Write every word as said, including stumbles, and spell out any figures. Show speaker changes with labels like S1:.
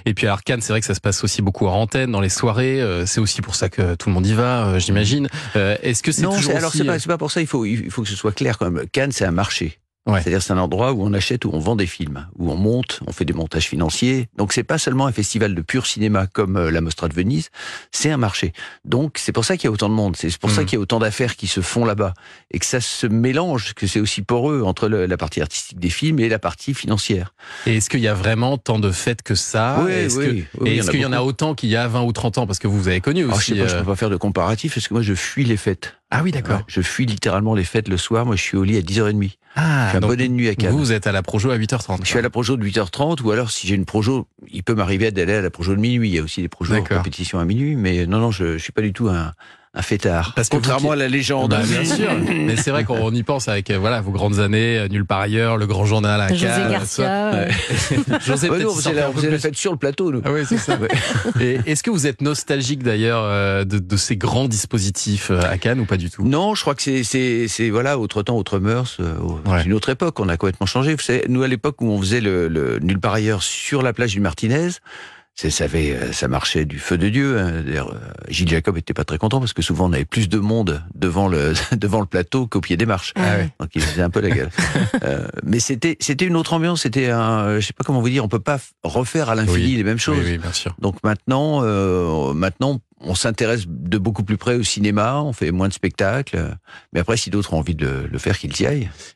S1: Et puis alors Cannes, c'est vrai que ça se passe aussi beaucoup en antenne, dans les soirées. Euh, c'est aussi pour ça que tout le monde y va, euh, j'imagine. Euh, est-ce que c'est
S2: non,
S1: toujours
S2: c'est, alors
S1: aussi...
S2: c'est pas, c'est pas pour ça. Il faut, il faut que ce soit clair quand même. Cannes, c'est un marché.
S1: Ouais.
S2: C'est-à-dire c'est un endroit où on achète, où on vend des films, où on monte, on fait des montages financiers. Donc c'est pas seulement un festival de pur cinéma comme euh, la Mostra de Venise, c'est un marché. Donc c'est pour ça qu'il y a autant de monde, c'est pour mmh. ça qu'il y a autant d'affaires qui se font là-bas et que ça se mélange, que c'est aussi poreux entre le, la partie artistique des films et la partie financière.
S1: Et est-ce qu'il y a vraiment tant de fêtes que ça?
S2: Oui,
S1: est-ce
S2: oui,
S1: que,
S2: oui,
S1: Et est-ce qu'il y en a autant qu'il y a vingt ou trente ans? Parce que vous, vous avez connu aussi.
S2: Alors, je sais pas,
S1: euh...
S2: je peux pas faire de comparatif parce que moi je fuis les fêtes.
S1: Ah oui, d'accord.
S2: Ouais, je fuis littéralement les fêtes le soir. Moi je suis au lit à dix heures trente.
S1: Ah,
S2: je suis un bonnet de nuit à Cannes.
S1: Vous, vous êtes à la Projo à huit heures trente.
S2: Je suis à la Projo de huit heures trente, ou alors si j'ai une Projo, il peut m'arriver d'aller à la Projo de minuit. Il y a aussi des Projos en compétition à minuit, mais non, non, je, je suis pas du tout un, un fêtard. Parce que contrairement vous... à la légende.
S1: Bah, bien sûr. Mais c'est vrai qu'on y pense avec voilà vos grandes années, Nulle part ailleurs, Le Grand Journal à Cannes.
S3: José Garcia.
S1: Ouais. José,
S2: ouais, non, vous avez la, la fête sur le plateau, nous.
S1: Ah oui, c'est ça. Ouais. Et est-ce que vous êtes nostalgique d'ailleurs de, de ces grands dispositifs à Cannes ou pas du tout?
S2: Non, je crois que c'est, c'est, c'est voilà, autre temps, autre mœurs, euh, ouais. une autre époque. On a complètement changé. Vous savez, nous à l'époque où on faisait le, le Nulle part ailleurs sur la plage du Martinez. C'est, ça, avait, ça marchait du feu de Dieu. Hein. D'ailleurs, Gilles Jacob était pas très content parce que souvent on avait plus de monde devant le devant le plateau qu'au pied des marches.
S1: Ah ouais.
S2: Donc il faisait un peu la gueule. euh, mais c'était c'était une autre ambiance. C'était un, je sais pas comment vous dire. On peut pas refaire à l'infini
S1: oui.
S2: les mêmes choses.
S1: Oui, oui, bien sûr.
S2: Donc maintenant, euh, maintenant. On s'intéresse de beaucoup plus près au cinéma, on fait moins de spectacles. Mais après, si d'autres ont envie de le faire, qu'ils y aillent.